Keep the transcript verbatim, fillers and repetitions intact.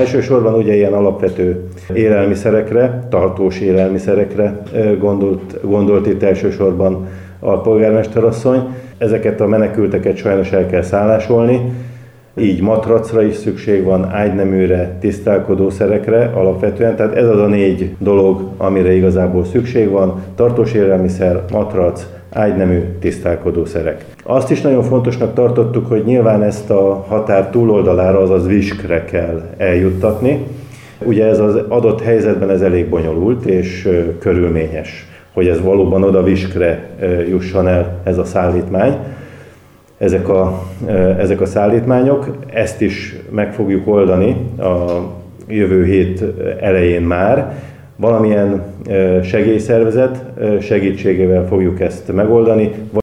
elsősorban ugye ilyen alapvető élelmiszerekre, tartós élelmiszerekre gondolt, gondolt itt elsősorban a polgármesterasszony. Ezeket a menekülteket sajnos el kell szállásolni, így matracra is szükség van, ágyneműre, tisztálkodószerekre alapvetően. Tehát ez az a négy dolog, amire igazából szükség van: tartós élelmiszer, matrac, ágynemű, tisztálkodószerek. Azt is nagyon fontosnak tartottuk, hogy nyilván ezt a határ túloldalára, azaz Viskre kell eljuttatni. Ugye ez az adott helyzetben ez elég bonyolult és körülményes, hogy ez valóban oda Viskre jusson el ez a szállítmány. Ezek a, ezek a szállítmányok, ezt is meg fogjuk oldani a jövő hét elején már. Valamilyen segélyszervezet segítségével fogjuk ezt megoldani.